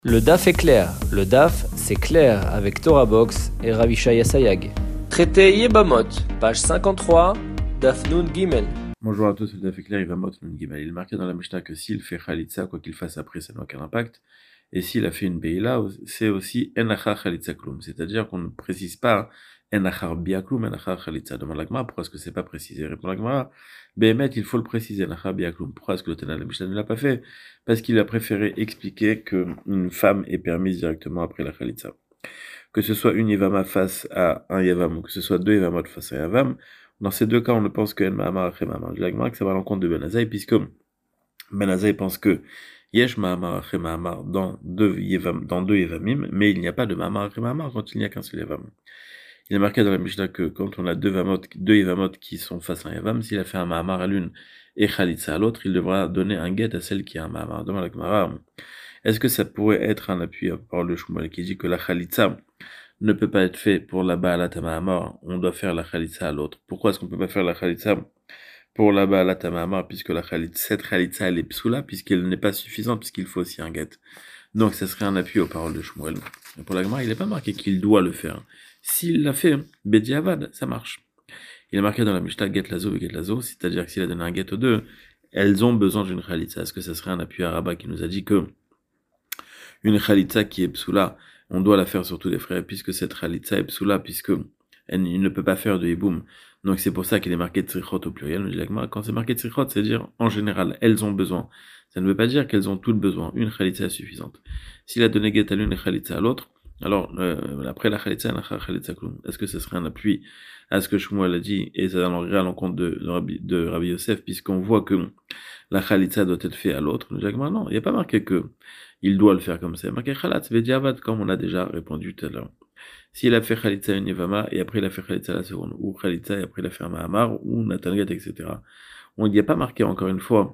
Le DAF est clair. Le DAF, c'est clair avec Torah Box et Ravishaya Sayag. Traité Yebamot, page 53, DAF Nun Gimel. Bonjour à tous, le DAF est clair, Yebamot Nun Gimel. Il est marqué dans la Mishnah que s'il fait Khalitsa, quoi qu'il fasse après, ça n'a aucun impact. Et s'il a fait une Beila, c'est aussi Enachar Khalitsa Klum. C'est-à-dire qu'on ne précise pas Enachar Bia Klum, Enachar Khalitsa. Demande la Gemara, pourquoi est-ce que c'est pas précisé? Répond la Gemara, Behemet, il faut le préciser, Enachar Bia Klum. Pourquoi est-ce que le Tana la Mishnah ne l'a pas fait? Parce qu'il a préféré expliquer qu'une femme est permise directement après la Khalitsa. Que ce soit une Yavama face à un Yavam, ou que ce soit deux Yavamot face à un Yavam, dans ces deux cas, on ne pense que El Mahamar après Mahamar. Je dis que ça va à l'encontre de Ben Azaï, puisque Ben Azaï pense que Yesh Mahamar après Mahamar dans deux Yavamim, mais il n'y a pas de Mahamar après Mahamar quand il n'y a qu'un seul Yavam. Il est marqué dans la Mishnah que quand on a deux Yavamot qui sont face à un Yavam, s'il a fait un Mahamar à l'une et Khalitsa à l'autre, il devra donner un guet à celle qui a un Mahamar. Demande la Gemara, est-ce que ça pourrait être un appui à parole de Shmuel qui dit que la Khalitsa ne peut pas être fait pour la Ba'alat Mahamar, on doit faire la Khalitsa à l'autre. Pourquoi est-ce qu'on peut pas faire la Khalitsa pour la Ba'alat Mahamar, puisque cette Khalitsa elle est psoula, puisqu'elle n'est pas suffisante, puisqu'il faut aussi un guet. Donc ça serait un appui aux paroles de Shmuel. Et pour la Gemara, il n'est pas marqué qu'il doit le faire. S'il l'a fait, Bediavad, ça marche. Il est marqué dans la Mishnah Get Lazo et Get Lazo, c'est-à-dire que s'il a donné un guet aux deux, elles ont besoin d'une Khalitsa. Est-ce que ça serait un appui à Rabat qui nous a dit que une Khalitsa qui est psoula, on doit la faire sur tous les frères, puisque cette Khalitsa est psoula, il ne peut pas faire de hiboum. Donc c'est pour ça qu'il est marqué Tzrichot au pluriel. Quand c'est marqué Tzrichot, c'est dire en général, elles ont besoin. Ça ne veut pas dire qu'elles ont toutes besoin. Une Khalitsa est suffisante. S'il a donné get à l'une et Khalitsa à l'autre, alors après la Khalitsa, Khalitsa Klum. Est-ce que ce serait un appui à ce que Shmuel a dit, et ça allongerait à l'encontre de Rabbi Yosef, puisqu'on voit que la Khalitsa doit être faite à l'autre. Non, il n'y a pas marqué que il doit le faire comme ça. Marqué Khalat, Vediavad, comme on a déjà répondu tout à l'heure. S'il a fait Khalitsa une Yevama, et après il a fait Khalitsa la seconde, ou Khalitsa et après il a fait un Mahamar, ou Natangat, etc. On n'y a pas marqué encore une fois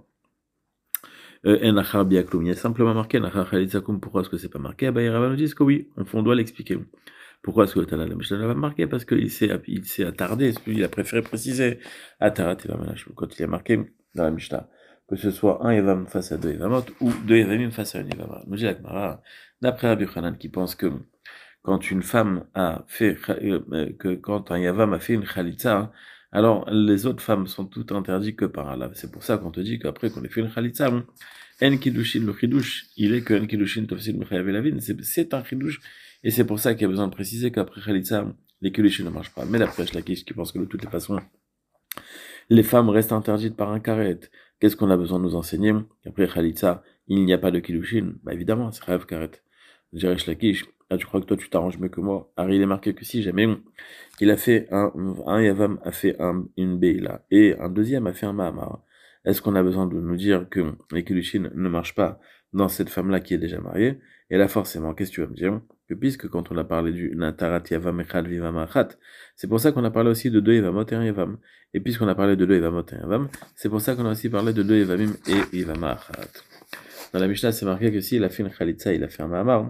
Enachar Biaklum. Il y a simplement marqué Enachar Khalitsa Kum. Pourquoi est-ce que c'est pas marqué? Bah, Rabbah nous dit que oui, on doit l'expliquer. Pourquoi est-ce que le Tana la Mishnah l'a pas marqué? Parce qu'il s'est attardé, il a préféré préciser Atarat et Vamanash. Quand il est marqué dans la Mishnah, que ce soit un Yavam face à deux Yavamot, ou deux Yavamim face à une Yavama. Nous dit la Gemara, d'après Rabbi Yochanan, qui pense que quand une femme a fait, quand un Yavam a fait une Khalitsa, alors les autres femmes sont toutes interdites que par Allah. C'est pour ça qu'on te dit qu'après qu'on ait fait une Khalitsa, En Kiddushin, le Chidush, il est que En Kiddushin Tofsil Mechayav Elavin, c'est un Chidush, et c'est pour ça qu'il y a besoin de préciser qu'après Khalitsa, les Kiddushin ne marchent pas. Mais d'après Shlakish, qui pense que de toutes les façons, les femmes restent interdites par un karet. Qu'est-ce qu'on a besoin de nous enseigner? Après Khalitsa, il n'y a pas de Kiddushin. Bah évidemment, c'est Rêve karet. Dirais Shlakish, ah, tu crois que toi tu t'arranges mieux que moi? Harry, il est marqué que si jamais il a fait un Yavam a fait une Beila, et un deuxième a fait un Mahamar. Est-ce qu'on a besoin de nous dire que les Kiddushin ne marchent pas dans cette femme-là qui est déjà mariée? Et là, forcément, qu'est-ce que tu vas me dire? Que puisque quand on a parlé du Natarat Yavam Echad Vivam Achat, c'est pour ça qu'on a parlé aussi de deux Yavamot et un Yavam. Et puisqu'on a parlé de deux Yavamot et un Yavam, c'est pour ça qu'on a aussi parlé de deux Yavamim et Yavam Achat. Dans la Mishnah, c'est marqué que s'il a fait une Khalitsa, il a fait un Mahamar,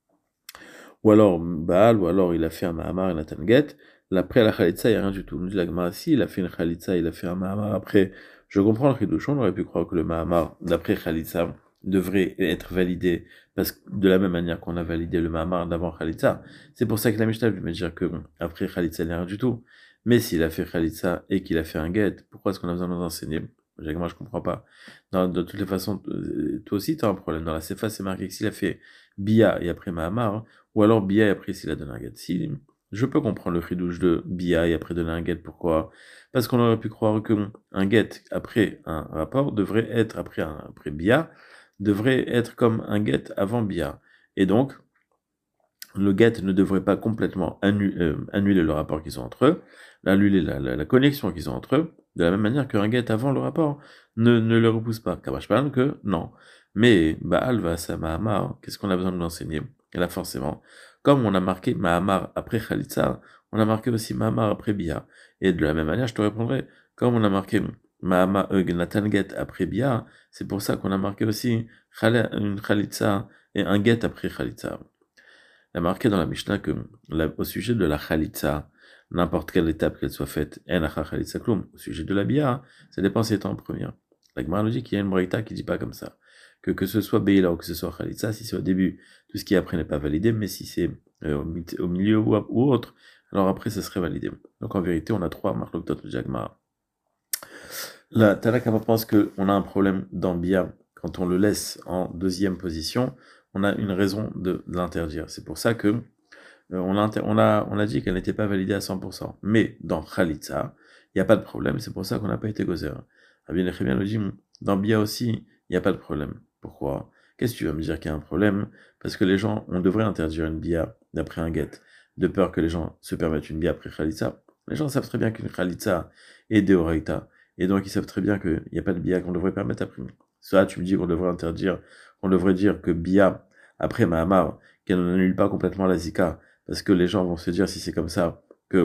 ou alors Baal, ou alors il a fait un Mahamar et Nathan Get. Après la Khalitsa, il n'y a rien du tout. Nous dit la Gemara, si il a fait une Khalitsa, il a fait un Mahamar après. Je comprends le Chidush, on aurait pu croire que le Mahamar, d'après Khalitsa, devrait être validé, parce que de la même manière qu'on a validé le Mahamar d'avant Khalitsa. C'est pour ça que la Mishnah veut me dire que après Khalitsa, il n'y a rien du tout. Mais s'il a fait Khalitsa et qu'il a fait un Get, pourquoi est-ce qu'on a besoin de nous enseigner? Moi, je comprends pas. De toutes les façons, toi aussi, tu as un problème. Dans la Sefa, c'est marqué que s'il a fait Bia et après Mahamar, ou alors Bia et après s'il a donné un Get. Si, je peux comprendre le chidouche de Bia et après donner un Get. Pourquoi? Parce qu'on aurait pu croire que un Get après un rapport devrait être, après Bia, devrait être comme un Get avant Bia. Et donc, le get ne devrait pas complètement annuler le rapport qu'ils ont entre eux, annuler la connexion qu'ils ont entre eux, de la même manière qu'un get avant le rapport ne le repousse pas. Kamashpan que non. Mais Baal va sa Mahamar, qu'est-ce qu'on a besoin de l'enseigner? Et là forcément, comme on a marqué Mahamar après Khalitsa, on a marqué aussi Mahamar après Bia. Et de la même manière, je te répondrai, comme on a marqué Mahamar Nathan Get après Bia, c'est pour ça qu'on a marqué aussi une Khalitsa et un get après Khalitsa. Il a marqué dans la Mishnah que, au sujet de la Khalitsa, n'importe quelle étape qu'elle soit faite, Enacha Khalitsa Klum, au sujet de la Bia, ça dépend si c'est en première. La Gemara nous dit qu'il y a une braïta qui dit pas comme ça. Que ce soit Beila ou que ce soit Khalitsa, si c'est au début, tout ce qui est après n'est pas validé, mais si c'est au milieu ou autre, alors après ça serait validé. Donc en vérité, on a 3 marloktot de Jagmara. La Tanakama pense qu'on a un problème dans Bia quand on le laisse en deuxième position, on a une raison de l'interdire. C'est pour ça que on a dit qu'elle n'était pas validée à 100%. Mais dans Khalitsa, il n'y a pas de problème, c'est pour ça qu'on n'a pas été gozer. Rabbi Nechemia nous dit, dans Bia aussi, il n'y a pas de problème. Pourquoi? Qu'est-ce que tu vas me dire qu'il y a un problème? Parce que les gens, on devrait interdire une Bia d'après un guet, de peur que les gens se permettent une Bia après Khalitsa. Les gens savent très bien qu'une Khalitsa est Deoraita, et donc ils savent très bien qu'il n'y a pas de Bia qu'on devrait permettre après. Ça, tu me dis qu'on devrait interdire, qu'on devrait dire que Bia, après Mahamar, qu'elle n'annule pas complètement la Zika, parce que les gens vont se dire, si c'est comme ça, que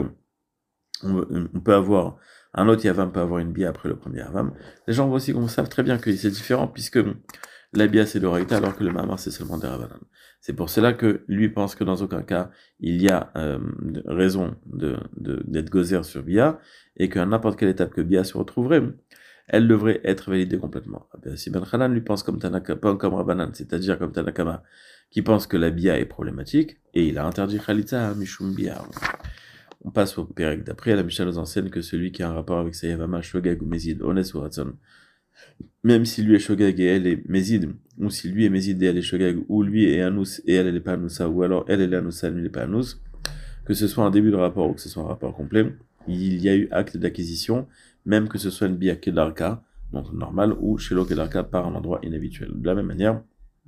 on peut avoir, un autre Yavam peut avoir une bia après le premier Yavam. Les gens aussi savent très bien que c'est différent, puisque la bia c'est le Raïta, alors que le Mahamar c'est seulement des Ravanan. C'est pour cela que lui pense que dans aucun cas, il y a raison d'être gozer sur bia, et qu'à n'importe quelle étape que bia se retrouverait, elle devrait être validée complètement. Si Ben Hanan lui pense comme comme Rabbanan, c'est-à-dire comme Tanakama, qui pense que la bia est problématique, et il a interdit Khalitsa à Mishum bia. On passe au Pérec. D'après, la Mishnah nous enseigne que celui qui a un rapport avec sa Yavama, Shogeg ou Mézid, Ones ou Ratson, même si lui est Shogeg et elle est Mézid, ou si lui est Mézid et elle est Shogeg, ou lui est Anous et elle n'est pas Anoussa, ou alors elle est Anoussa, lui n'est pas Anous, que ce soit un début de rapport ou que ce soit un rapport complet, il y a eu acte d'acquisition, même que ce soit une bia kedarka, donc normal, ou shelo kedarka par un endroit inhabituel. De la même manière,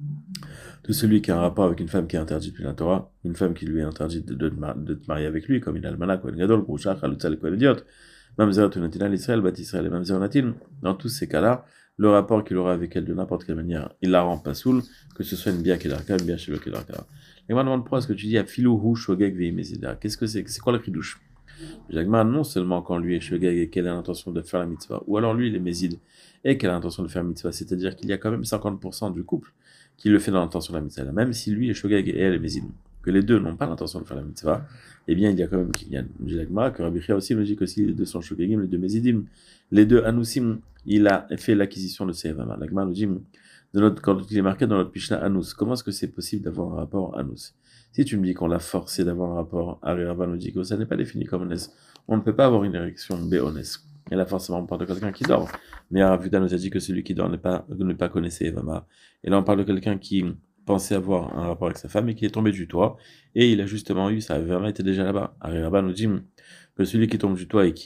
de celui qui a un rapport avec une femme qui est interdite depuis la Torah, une femme qui lui est interdite de te marier avec lui, comme une almana, Kohen Gadol, Groucha, Chalutza, le Kohen Idiot, Mamzer Tunatina, l'Israël, Bat Israël et Mamzer Natin, dans tous ces cas-là, le rapport qu'il aura avec elle de n'importe quelle manière, il la rend pas soul, que ce soit une bia kedarka, une bia shelo kedarka. Et moi, je me demande pourquoi est-ce que tu dis à Filou Hu Shogeg Veimezida. Qu'est-ce que c'est? C'est quoi le chidouche? Jagma, non seulement quand lui est Shogeg et qu'elle a l'intention de faire la mitzvah, ou alors lui il est Mézid et qu'elle a l'intention de faire la mitzvah, c'est-à-dire qu'il y a quand même 50% du couple qui le fait dans l'intention de la mitzvah. Même si lui est Shogeg et elle est Mézid, que les deux n'ont pas l'intention de faire la mitzvah, eh bien il y a quand même Kinyan. Jagma, que Rabbi Chia aussi nous dit que si les deux sont Shogegim, les deux Mézidim, les deux Anousim, il a fait l'acquisition de Seyavama. Jagma nous dit, quand il est marqué dans notre Mishnah Anous, comment est-ce que c'est possible d'avoir un rapport Anous? Si tu me dis qu'on l'a forcé d'avoir un rapport Ariravanudico, ça n'est pas défini comme honnête. On ne peut pas avoir une érection béhonnête. Et là, forcément, on parle de quelqu'un qui dort. Mais Aravuda nous a dit que celui qui dort ne pas connaissait Evama. Et là, on parle de quelqu'un qui pensait avoir un rapport avec sa femme et qui est tombé du toit. Et il a justement eu ça. Evama était déjà là-bas. Arirava nous dit que celui qui tombe du toit et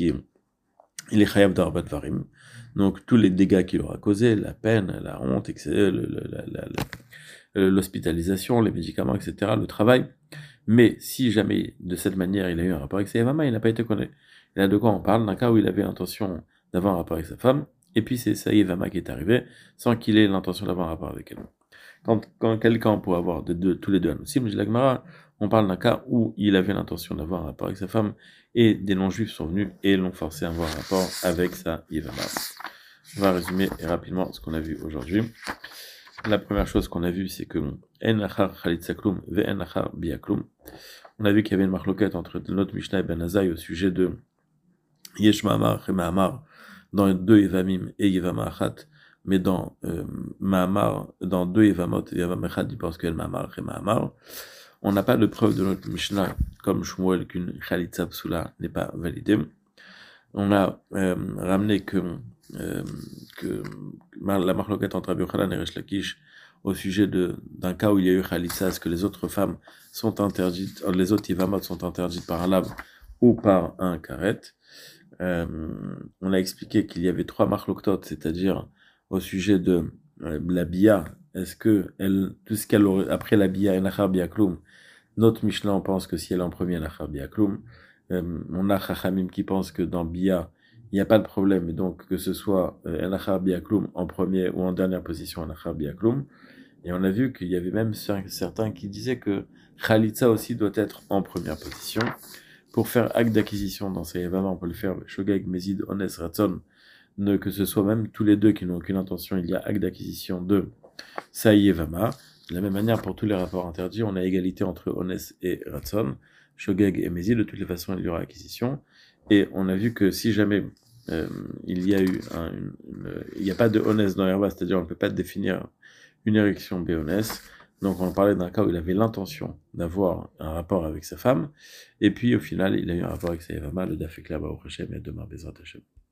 il est chayav d'arbat varim. Donc, tous les dégâts qu'il aura causés, la peine, la honte, etc., l'hospitalisation, les médicaments, etc., le travail. Mais si jamais, de cette manière, il a eu un rapport avec sa Yavama, il n'a pas été connu. Et là, de quoi on parle? D'un cas où il avait l'intention d'avoir un rapport avec sa femme, et puis c'est sa Yavama qui est arrivée, sans qu'il ait l'intention d'avoir un rapport avec elle. Quand quelqu'un peut avoir tous les deux Anoussim, dit la Gemara, on parle d'un cas où il avait l'intention d'avoir un rapport avec sa femme, et des non-juifs sont venus et l'ont forcé à avoir un rapport avec sa Yavama. On va résumer rapidement ce qu'on a vu aujourd'hui. La première chose qu'on a vu, c'est que En Achar Khalitsa Klum ve En Achar Bia Klum. On a vu qu'il y avait une marloquette entre notre Mishnah et Ben Azaï au sujet de Yesh Mahamar et Mahamar dans deux Yevamim et Yevama Achat, mais dans Mahamar, dans deux Yevamot, Yevam Achat, il pense qu'elle Mahamar et Mahamar. On n'a pas de preuve de notre Mishnah, comme Shmuel, qu'une Khalitsa Psula n'est pas validée. On a ramené que la marloquette entre Rabbi Yochanan et Resh Lakish au sujet d'un cas où il y a eu Khalitsa, est-ce que les autres femmes sont interdites, les autres Yevamot sont interdites par un lave ou par un karet. On a expliqué qu'il y avait 3 marloktot, c'est-à-dire au sujet de la bia, est-ce que tout ce qu'elle aurait, après la bia, enachar bia klum, notre Mishnah on pense que si elle est en premier, enachar bia klum, on a Chachamim qui pense que dans bia, il n'y a pas de problème, et donc que ce soit enachar bia klum en premier ou en dernière position, enachar bia klum. Et on a vu qu'il y avait même certains qui disaient que Khalitsa aussi doit être en première position. Pour faire acte d'acquisition dans ces Yevama, on peut le faire Shogeg, Mézid, Ones, Ratson, que ce soit même tous les deux qui n'ont aucune intention, il y a acte d'acquisition de Sa Yevama. De la même manière, pour tous les rapports interdits, on a égalité entre Ones et Ratson, Shogeg et Mézid, de toutes les façons, il y aura acquisition. Et on a vu que si jamais il y a eu il n'y a pas de Ones dans Herva, c'est-à-dire on ne peut pas définir une érection béonesse, Donc on parlait d'un cas où il avait l'intention d'avoir un rapport avec sa femme, et puis au final il a eu un rapport avec sa Yavama, le daf est clair, Baruch Hashem, et à demain, Bezrat Hashem.